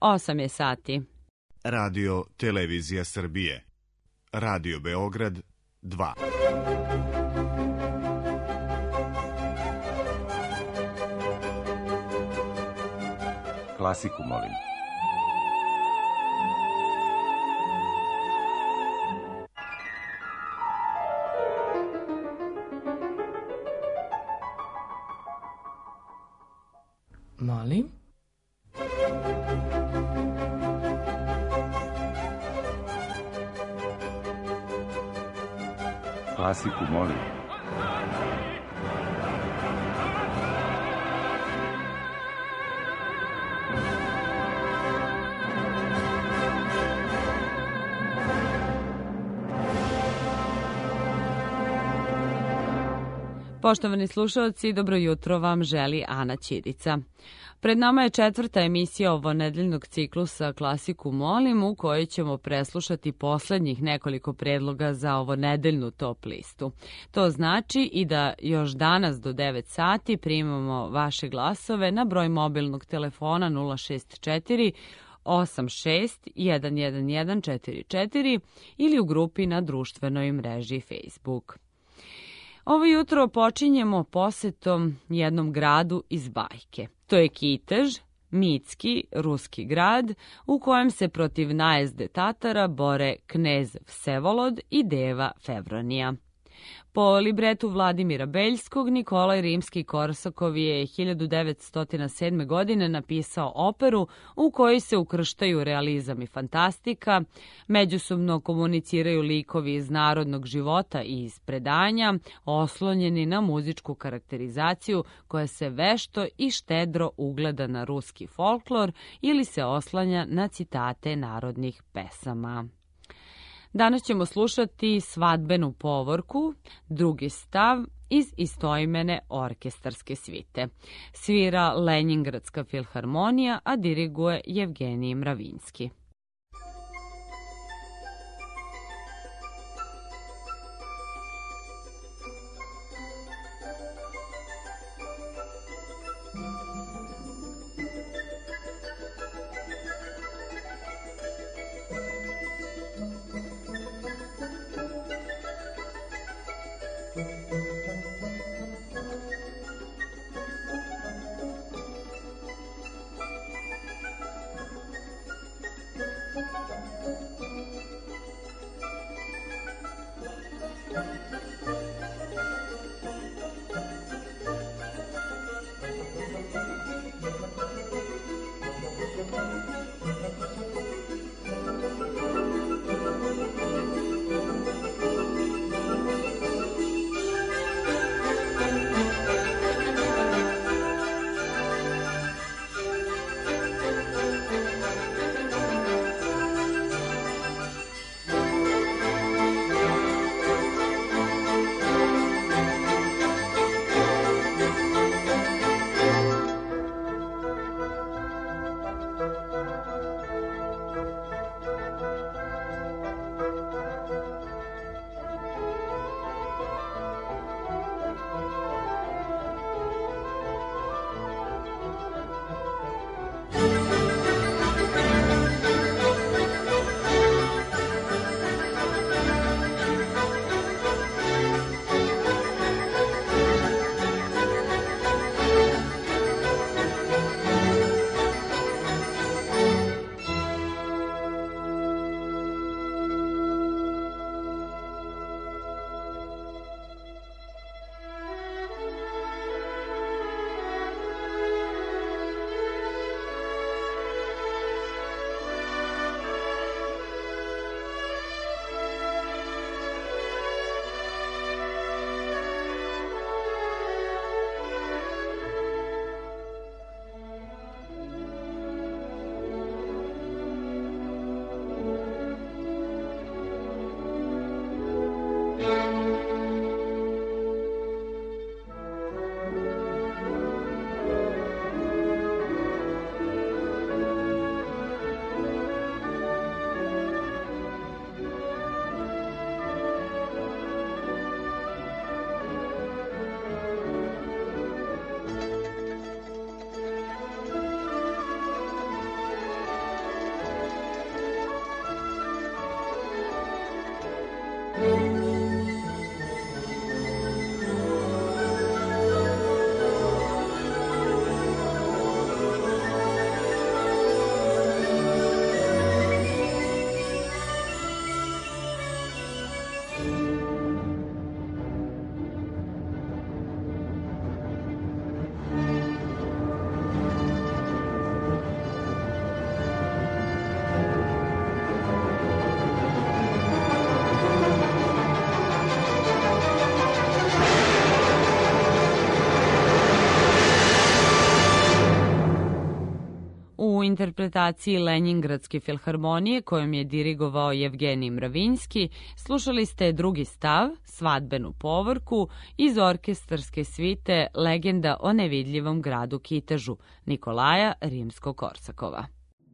8 je sati. Radio Televizija Srbije. Radio Beograd 2. Klasiku, molim. Molim? Klasiku, molim. Poštovani slušalci, dobro jutro vam želi Ana Ćirica. Pred nama je 4. emisija ovonedeljnog ciklusa Klasiku molim, u kojoj ćemo preslušati poslednjih nekoliko predloga za ovonedeljnu top listu. To znači i da još danas do 9 sati primamo vaše glasove na broj mobilnog telefona 064 86 11144 ili u grupi na društvenoj mreži Facebook. Ovo jutro počinjemo posetom jednom gradu iz bajke. To je Kitež, mitski ruski grad u kojem se protiv najezde Tatara bore knez Vsevolod i deva Fevronija. Po libretu Vladimira Beljskog, Nikolaj Rimski-Korsakov je 1907. godine napisao operu u kojoj se ukrštaju realizam i fantastika, međusobno komuniciraju likovi iz narodnog života i iz predanja, oslonjeni na muzičku karakterizaciju koja se vešto i štedro ugleda na ruski folklor ili se oslanja na citate narodnih pesama. Danas ćemo slušati Svadbenu povorku, drugi stav iz istoimene orkestarske svite. Svira Lenjingradska filharmonija, a diriguje Jevgenij Mravinski. interpretaciji Lenjingradske filharmonije kojom je dirigovao Jevgenij Mravinski slušali ste drugi stav, Svadbenu povorku iz orkestarske svite Legenda o nevidljivom gradu Kitežu Nikolaja Rimsko-Korsakova.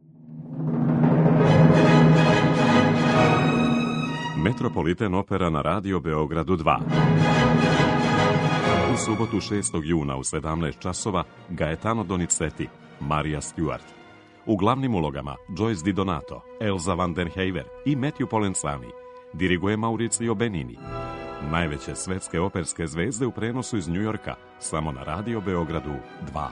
Metropolitan opera na Radio Beogradu 2. U subotu 6. juna u 17 časova Gaetano Donizetti, Marija Stewart. U glavnim ulogama Joyce Di Donato, Elza van den Hever i Matthew Polenzani. Diriguje Mauricio Benini. Najveće svetske operske zvezde u prenosu iz Njujorka, samo na Radio Beogradu 2.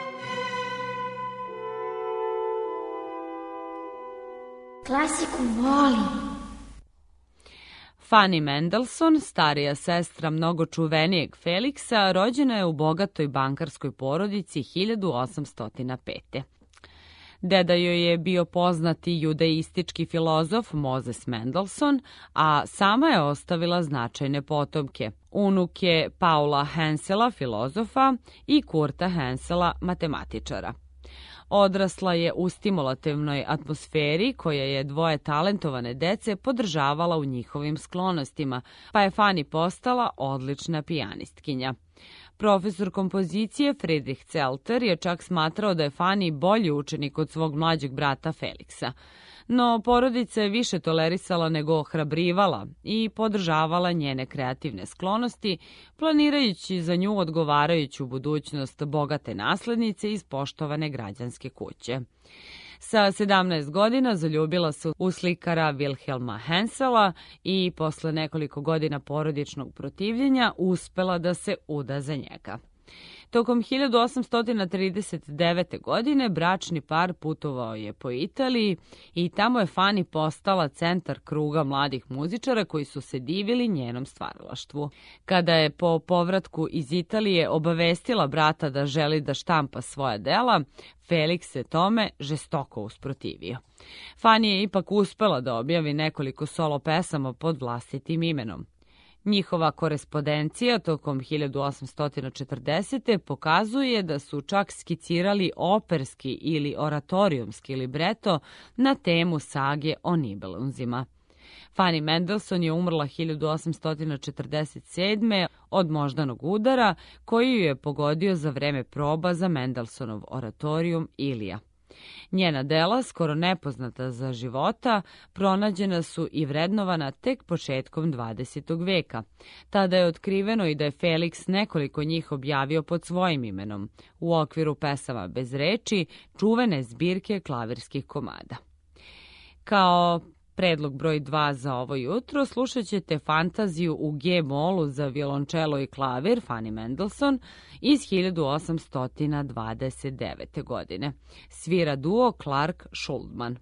Klasiku volim. Fanny Mendelssohn, starija sestra mnogo čuvenijeg Feliksa, rođena je u bogatoj bankarskoj porodici 1805. Deda joj je bio poznati judaistički filozof Moses Mendelssohn, a sama je ostavila značajne potomke, unuke Paula Hensela, filozofa, i Kurta Hensela, matematičara. Odrasla je u stimulativnoj atmosferi koja je dvoje talentovane dece podržavala u njihovim sklonostima, pa je Fanny postala odlična pijanistkinja. Profesor kompozicije Friedrich Zelter je čak smatrao da je Fanny bolji učenik od svog mlađeg brata Feliksa. No porodica je više tolerisala nego ohrabrivala i podržavala njene kreativne sklonosti, planirajući za nju odgovarajuću budućnost bogate naslednice iz poštovane građanske kuće. Sa 17 godina zaljubila se u slikara Wilhelma Hensela i posle nekoliko godina porodičnog protivljenja uspela da se uda za njega. Tokom 1839. godine bračni par putovao je po Italiji i tamo je Fanny postala centar kruga mladih muzičara koji su se divili njenom stvaralaštvu. Kada je po povratku iz Italije obavestila brata da želi da štampa svoja dela, Felix se tome žestoko usprotivio. Fanny je ipak uspela da objavi nekoliko solo pesama pod vlastitim imenom. Njihova korespondencija tokom 1840. pokazuje da su čak skicirali operski ili oratorijumski libreto na temu sage o Nibelunzima. Fanny Mendelssohn je umrla 1847. od moždanog udara koji ju je pogodio za vreme proba za Mendelssohnov oratorijum Ilija. Njena dela, skoro nepoznata za života, pronađena su i vrednovana tek početkom 20. veka. Tada je otkriveno i da je Felix nekoliko njih objavio pod svojim imenom, u okviru pesama bez reči, čuvene zbirke klavirskih komada. Kao predlog broj 2 za ovo jutro slušat ćete fantaziju u G-molu za violončelo i klavir Fanny Mendelssohn iz 1829. godine. Svira duo Clark-Schuldman.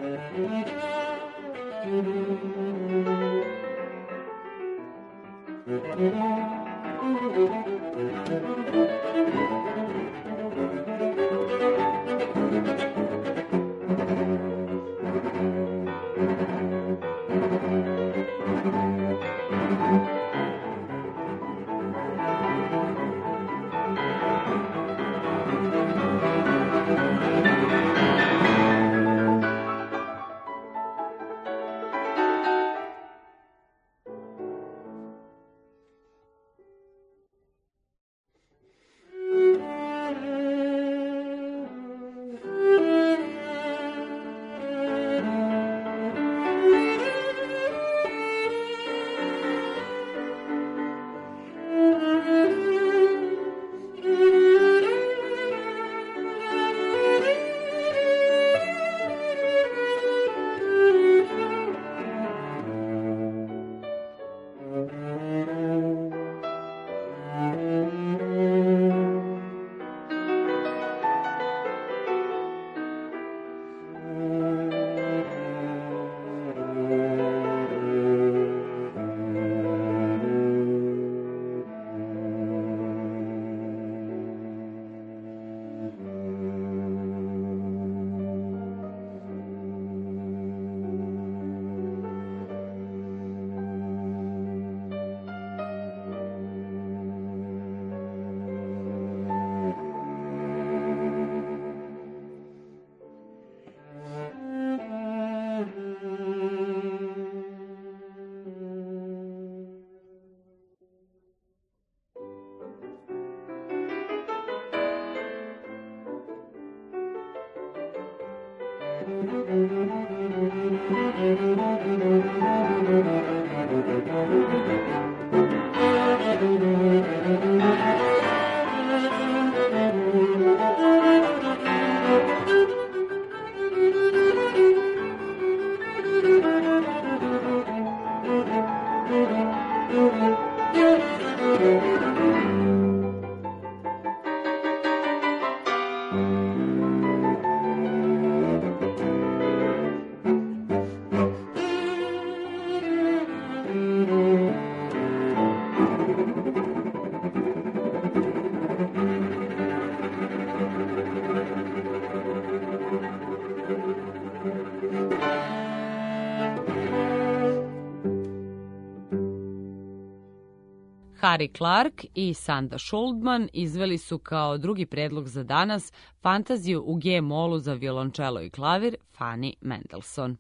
Harry Clark i Sanda Schuldman izveli su kao drugi predlog za danas fantaziju u G-molu za violončelo i klavir Fanny Mendelssohn.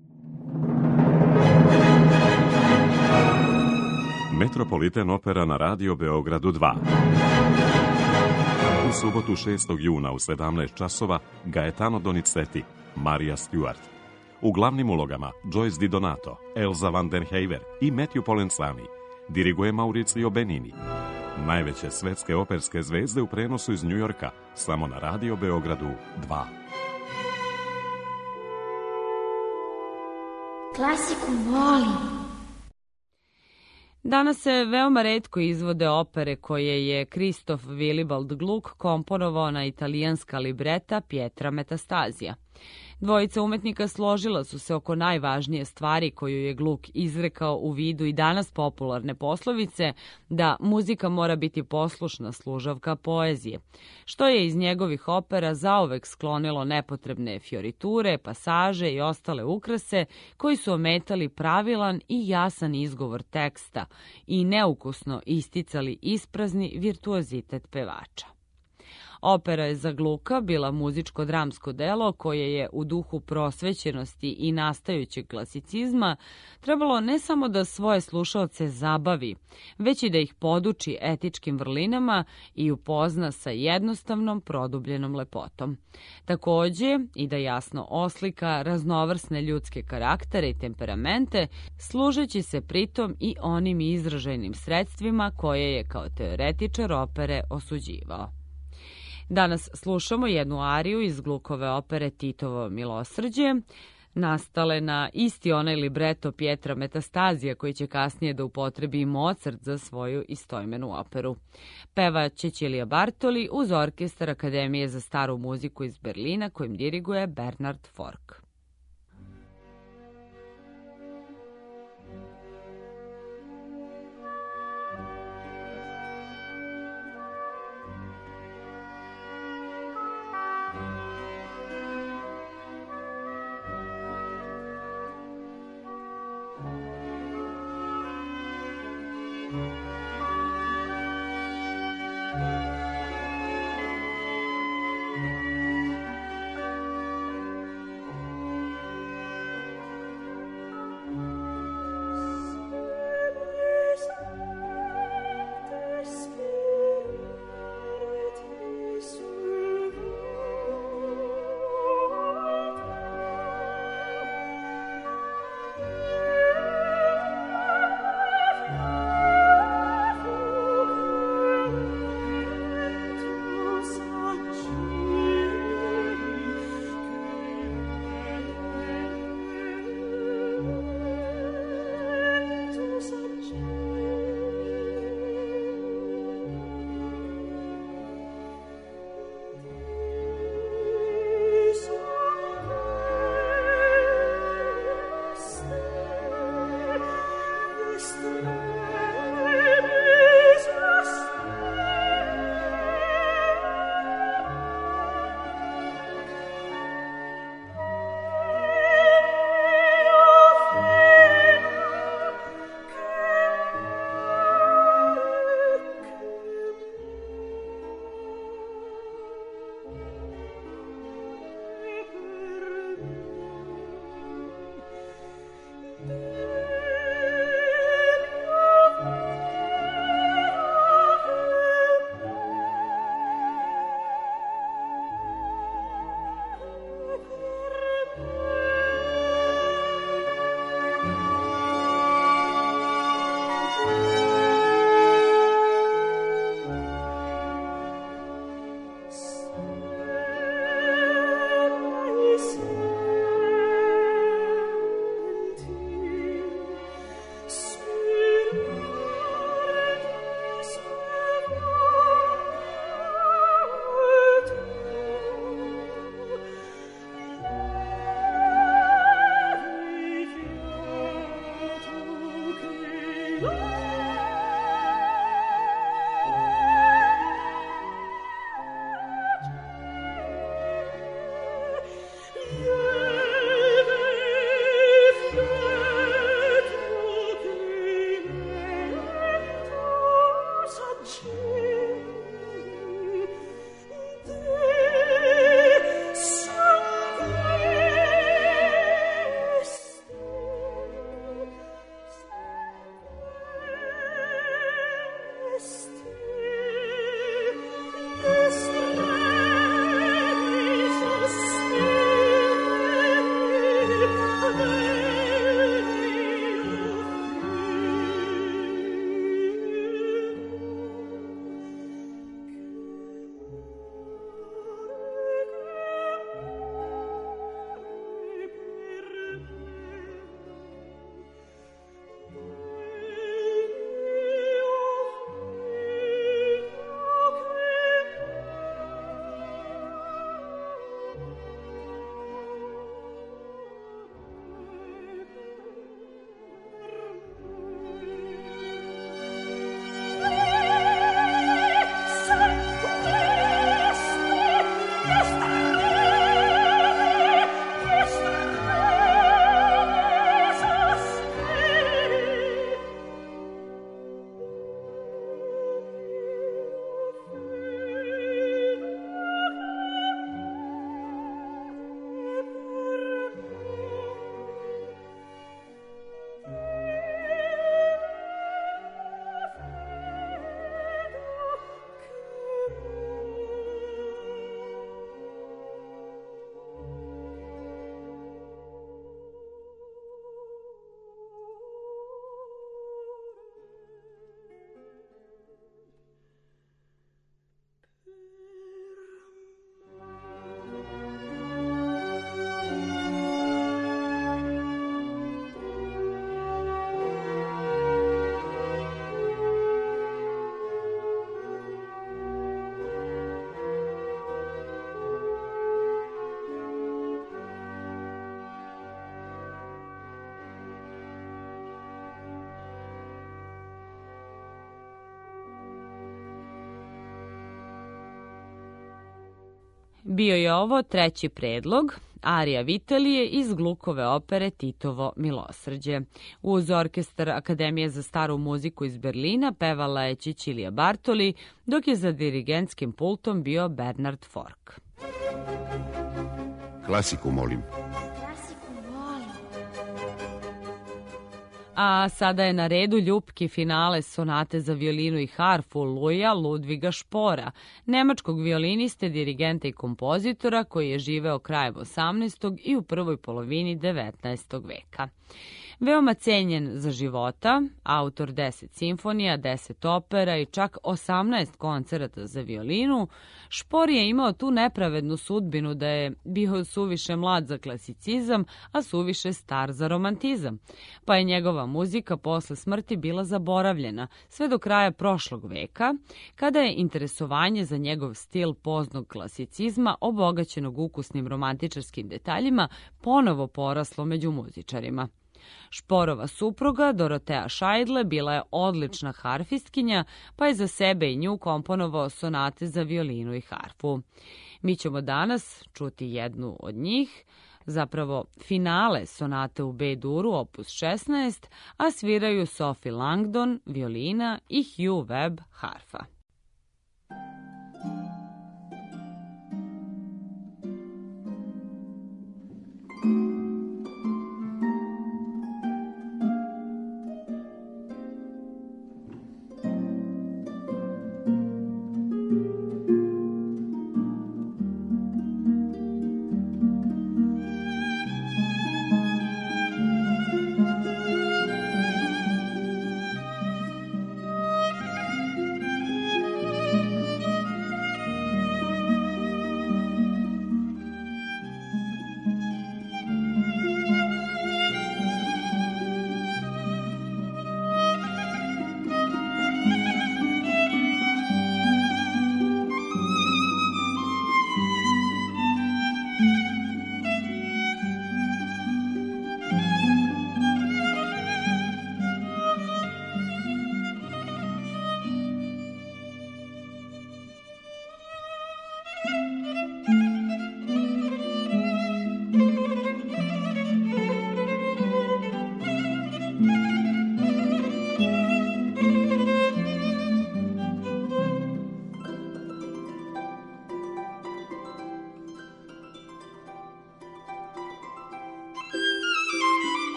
Metropolitan opera na Radio Beogradu 2. U subotu 6. juna u 17 časova Gaetano Donizetti, Marija Stewart. U glavnim ulogama Joyce Di Donato, Elza van den Hever i Matthew Polenzani. Diriguje Mauricio Benini. Najveće svetske operske zvezde u prenosu iz Njujorka, samo na Radio Beogradu 2. Klasiku volim. Danas se veoma retko izvode opere koje je Kristof Willibald Gluck komponovao na italijanska libreta Pietra Metastazija. Dvojica umetnika složila su se oko najvažnije stvari koju je Gluck izrekao u vidu i danas popularne poslovice da muzika mora biti poslušna služavka poezije, što je iz njegovih opera zauvek sklonilo nepotrebne fioriture, pasaže i ostale ukrase koji su ometali pravilan i jasan izgovor teksta i neukusno isticali isprazni virtuozitet pevača. Opera je za Glucka bila muzičko-dramsko delo koje je u duhu prosvećenosti i nastajućeg klasicizma trebalo ne samo da svoje slušaoce zabavi, već i da ih poduči etičkim vrlinama i upozna sa jednostavnom produbljenom lepotom. Takođe i da jasno oslika raznovrsne ljudske karaktere i temperamente, služeći se pritom i onim izražajnim sredstvima koje je kao teoretičar opere osuđivao. Danas slušamo jednu ariju iz Gluckove opere Titovo milosrđe, nastale na isti onaj libreto Pietra Metastazija koji će kasnije da upotrebi Mozart za svoju istoimenu operu. Peva Cecilia Bartoli uz orkestar Akademije za staru muziku iz Berlina kojim diriguje Bernard Fork. Bio je ovo treći predlog, arija Vitalije iz Glukove opere Titovo milosrđe. Uz orkestar Akademije za staru muziku iz Berlina pevala je Cicilija Bartoli, dok je za dirigentskim pultom bio Bernard Fork. Klasiku, molim. A sada je na redu ljupki finale sonate za violinu i harfu Luja Ludviga Špora, nemačkog violiniste, dirigenta i kompozitora koji je živeo krajem 18. i u prvoj polovini 19. veka. Veoma cenjen za života, autor 10 simfonija, 10 opera i čak 18 koncerata za violinu, Špor je imao tu nepravednu sudbinu da je bio suviše mlad za klasicizam, a suviše star za romantizam, pa je njegova muzika posle smrti bila zaboravljena sve do kraja prošlog veka, kada je interesovanje za njegov stil poznog klasicizma, obogaćenog ukusnim romantičarskim detaljima, ponovo poraslo među muzičarima. Šporova supruga, Dorotea Šajdle, bila je odlična harfistkinja, pa je za sebe i nju komponovao sonate za violinu i harfu. Mi ćemo danas čuti jednu od njih, zapravo finale sonate u B-duru, opus 16, a sviraju Sophie Langdon, violina i Hugh Webb, harfa.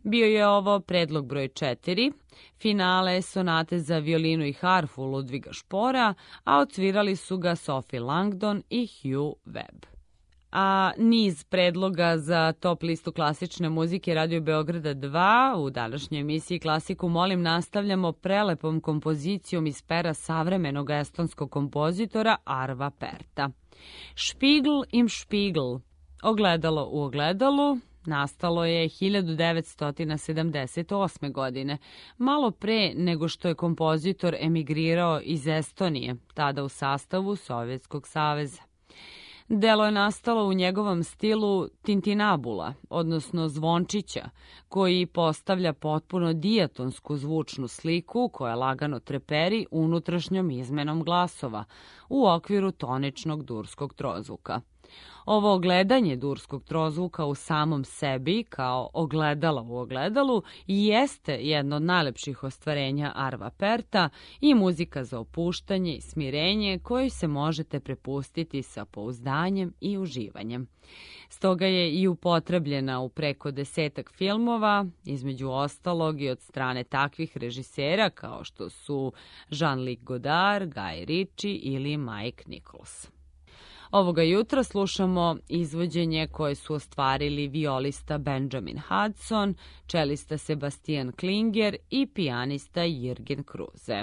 Bio je ovo predlog broj 4, finale sonate za violinu i harfu Ludviga Špora, a odsvirali su ga Sophie Langdon i Hugh Webb. A niz predloga za top listu klasične muzike Radio Beograda 2 u današnjoj emisiji Klasiku molim nastavljamo prelepom kompozicijom iz pera savremenog estonskog kompozitora Arva Perta. Spiegel im Spiegel, ogledalo u ogledalu, nastalo je 1978. godine, malo pre nego što je kompozitor emigrirao iz Estonije, tada u sastavu Sovjetskog saveza. Delo je nastalo u njegovom stilu tintinabula, odnosno zvončića, koji postavlja potpuno dijatonsku zvučnu sliku koja lagano treperi unutrašnjom izmenom glasova u okviru toničnog durskog trozvuka. Ovo ogledanje durskog trozvuka u samom sebi, kao ogledala u ogledalu, jeste jedno od najlepših ostvarenja Arva Perta i muzika za opuštanje i smirenje koju se možete prepustiti sa pouzdanjem i uživanjem. Stoga je i upotrebljena u preko 10 filmova, između ostalog i od strane takvih režisera kao što su Jean-Luc Godard, Guy Ritchie ili Mike Nichols. Ovoga jutra slušamo izvođenje koje su ostvarili violista Benjamin Hudson, čelista Sebastian Klinger i pijanista Jürgen Kruse.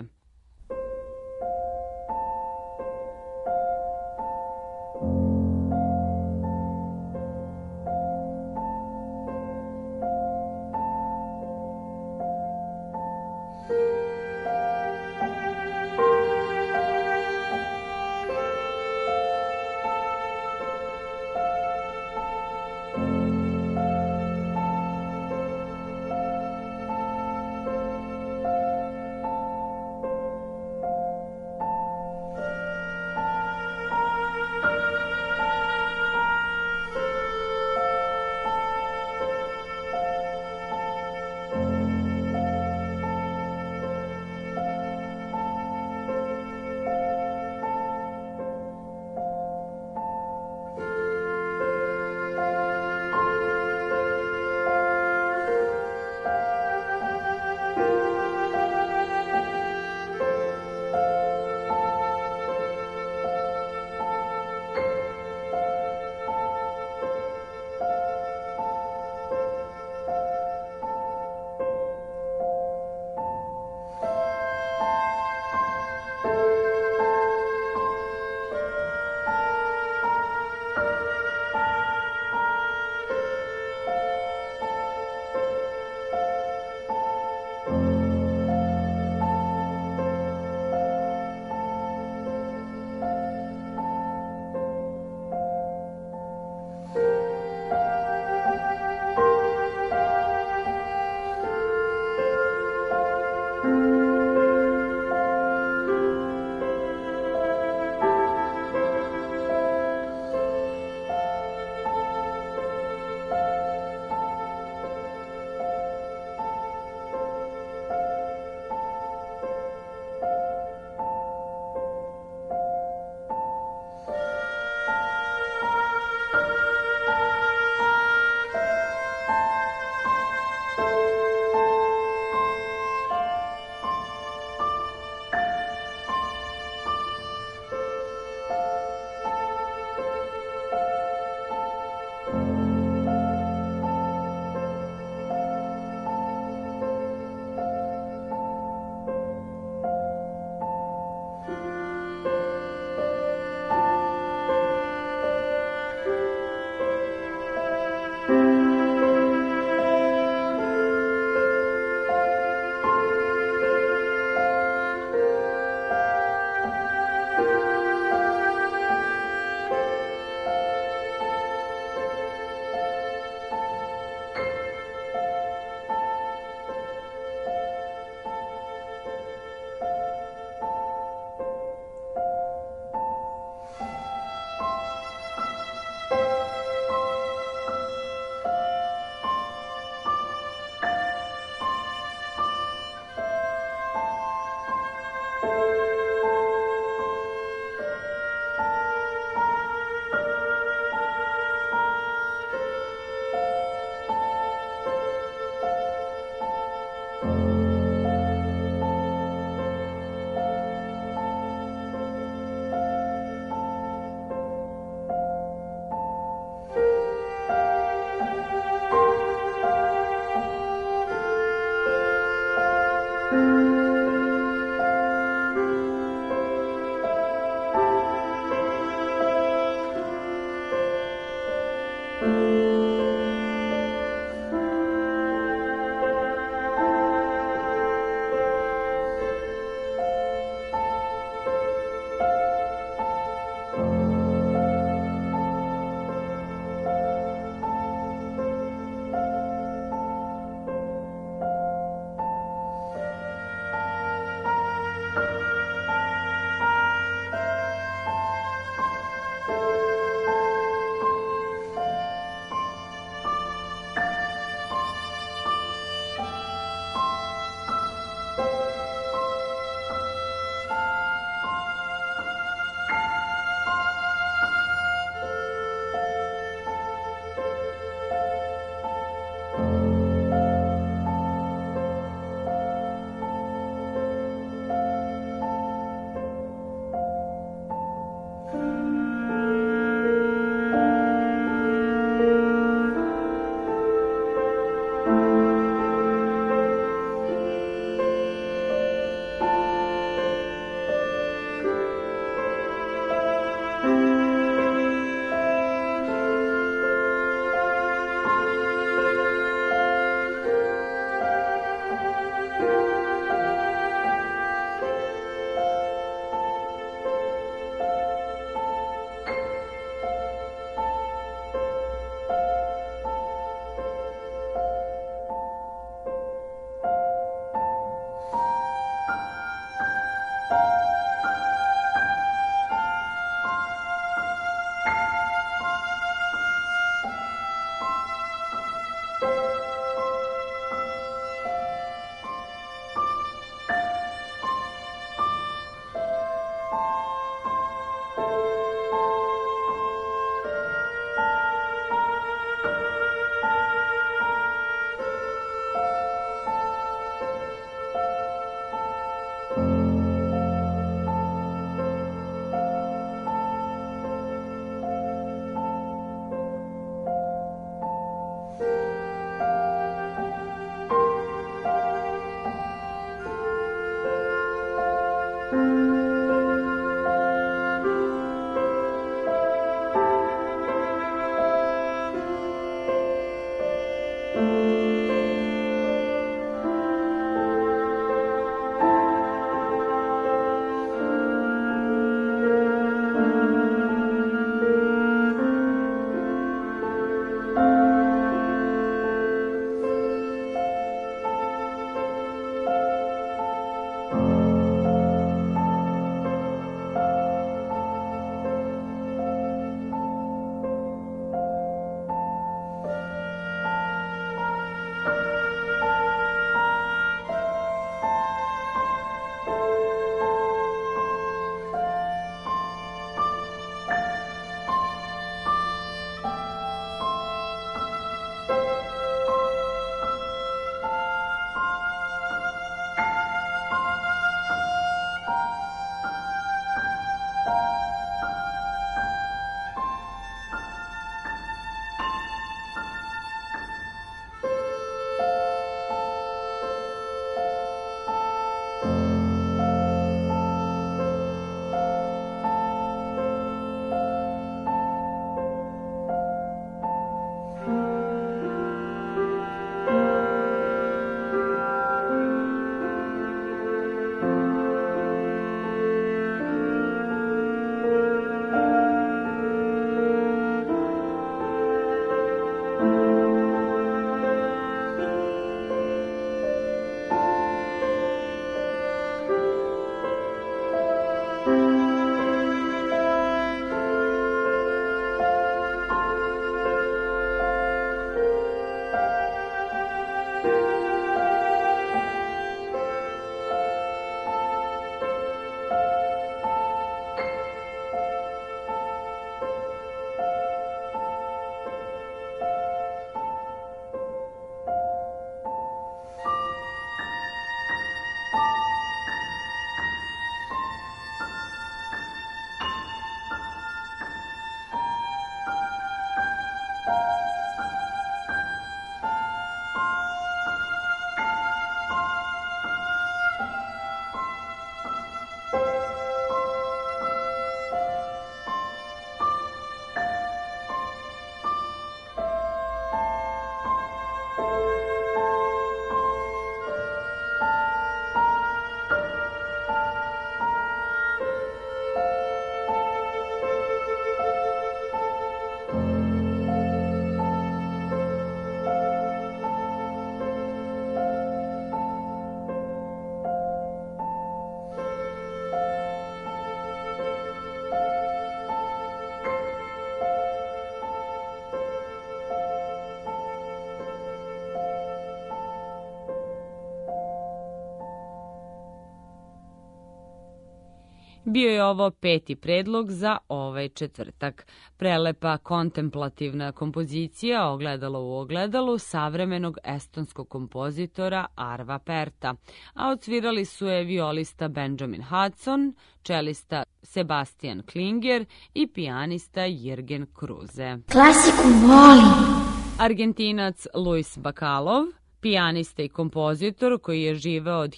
Bio je ovo 5. predlog za ovaj četvrtak. Prelepa kontemplativna kompozicija Ogledalo u ogledalu savremenog estonskog kompozitora Arva Perta, a odsvirali su je violista Benjamin Hudson, čelista Sebastian Klinger i pijanista Jürgen Kruse. Klasiku volim. Argentinac Luis Bacalov, pijanista i kompozitor koji je živeo od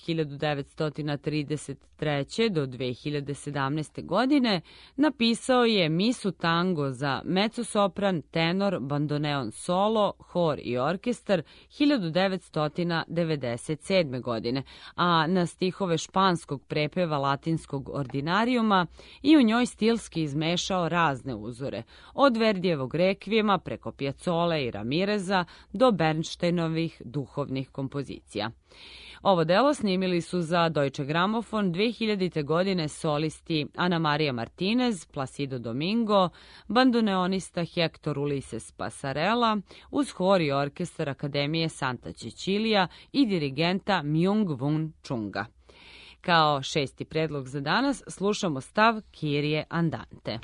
1933. do 2017. godine, napisao je misu tango za mezzosopran, tenor, bandoneon solo, hor i orkestar 1997. godine, a na stihove španskog prepeva latinskog ordinarijuma i u njoj stilski izmešao razne uzore, od Verdijevog rekvijema preko Piazzole i Ramireza do Bernsteinovih duhovnih kompozicija. Ovo delo snimili su za Deutsche Grammophon 2000. godine solisti Ana Maria Martinez, Placido Domingo, bandoneonista Hector Ulises Pasarela, uz hor i orkestar Akademije Santa Cecilia i dirigenta Myung Whun Chunga. Kao 6. predlog za danas slušamo stav Kyrie Andante.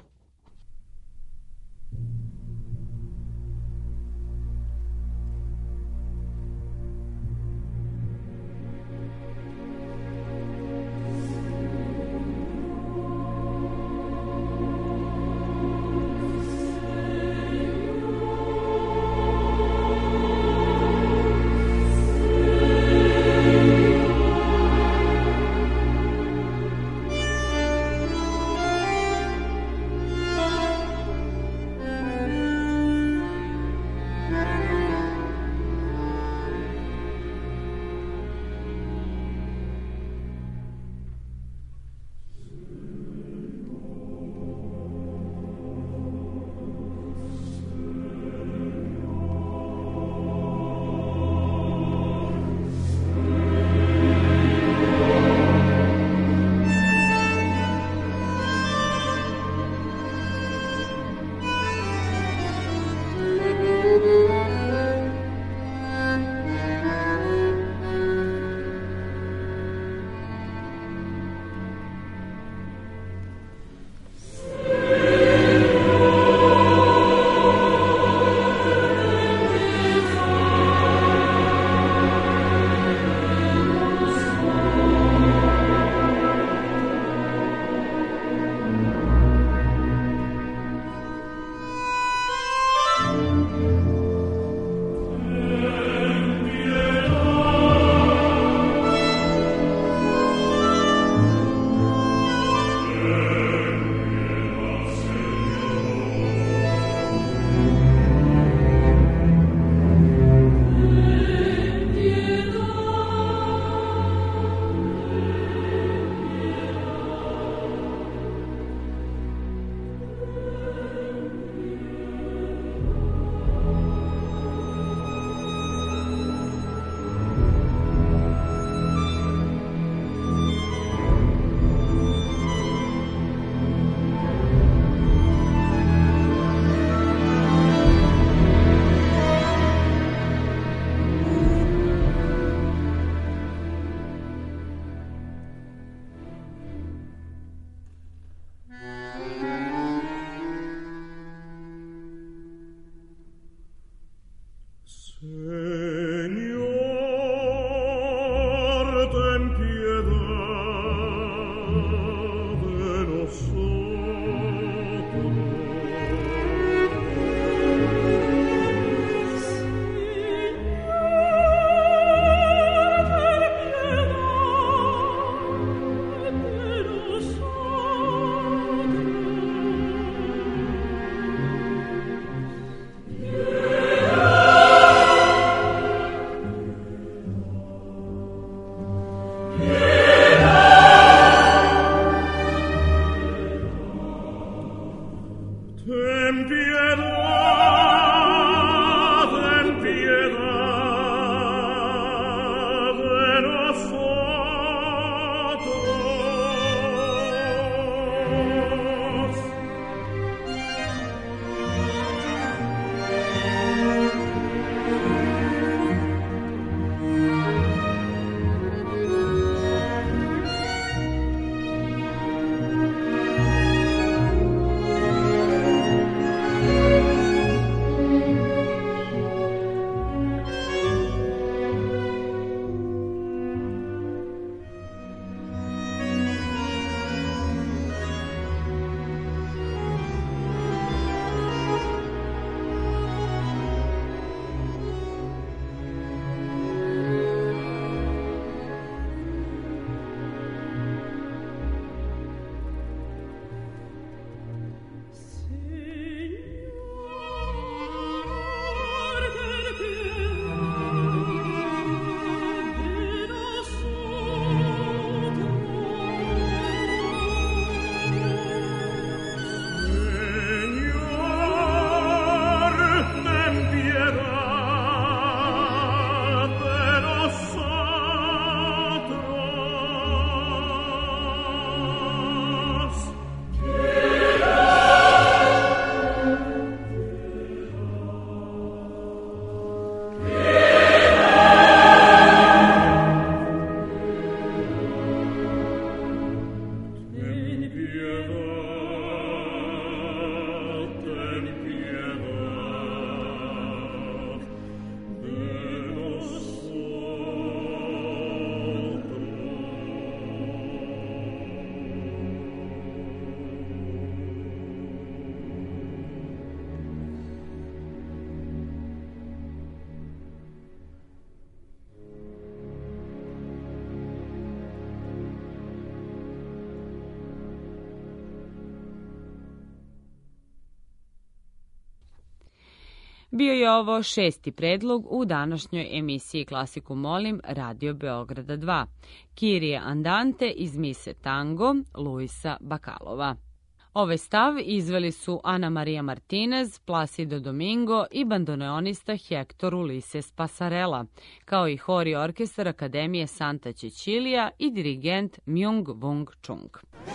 Bio je ovo 6. predlog u današnjoj emisiji Klasiku molim Radio Beograda 2. Kirije Andante iz mise Tango Luisa Bakalova. Ovaj stav izveli su Ana Maria Martinez, Placido Domingo i bandoneonista Hector Ulises Pasarela, kao i hor i orkestar Akademije Santa Cecilia i dirigent Myung Wung Chung.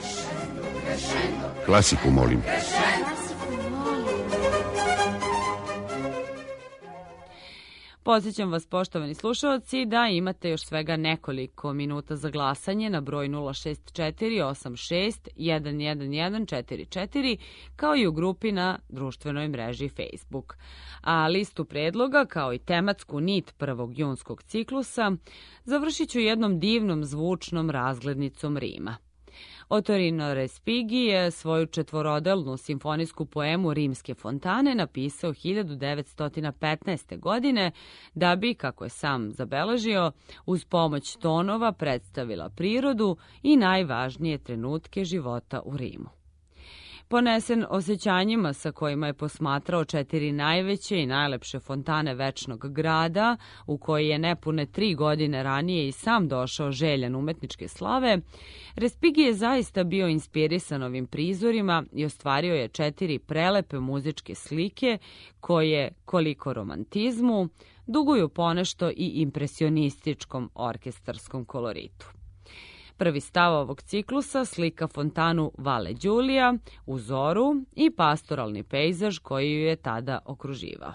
Klasiku molim. Podsjećam vas, poštovani slušalci, da imate još svega nekoliko minuta za glasanje na broj 06486111144, kao i u grupi na društvenoj mreži Facebook. A listu predloga, kao i tematsku nit 1. junskog ciklusa, završit ću jednom divnom zvučnom razglednicom Rima. Otorino Respighi je svoju četvorodelnu simfonijsku poemu Rimske fontane napisao 1915. godine da bi, kako je sam zabeležio, uz pomoć tonova predstavila prirodu i najvažnije trenutke života u Rimu. Ponesen osjećanjima sa kojima je posmatrao 4 najveće i najlepše fontane večnog grada, u koji je nepune 3 godine ranije i sam došao željan umetničke slave, Respighi je zaista bio inspirisan ovim prizorima i ostvario je 4 prelepe muzičke slike koje, koliko romantizmu, duguju ponešto i impresionističkom orkestarskom koloritu. Prvi stav ovog ciklusa slika fontanu Valle Giulia u zoru i pastoralni pejzaž koji ju je tada okruživao.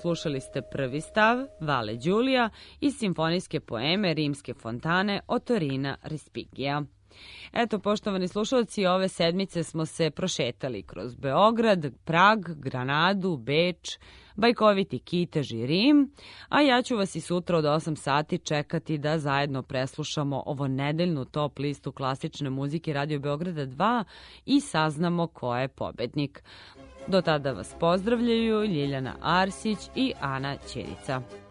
slušali ste prvi stav Vale Đulija iz simfonijske poeme Rimske fontane Otorina Respigija. Eto, poštovani slušalci, ove sedmice smo se prošetali kroz Beograd, Prag, Granadu, Beč, bajkoviti Kitež i Rim, a ja ću vas i sutra od 8 sati čekati da zajedno preslušamo ovo nedeljnu top listu klasične muzike Radio Beograda 2 i saznamo ko je pobednik. Do tada vas pozdravljaju Ljiljana Arsić i Ana Ćirica.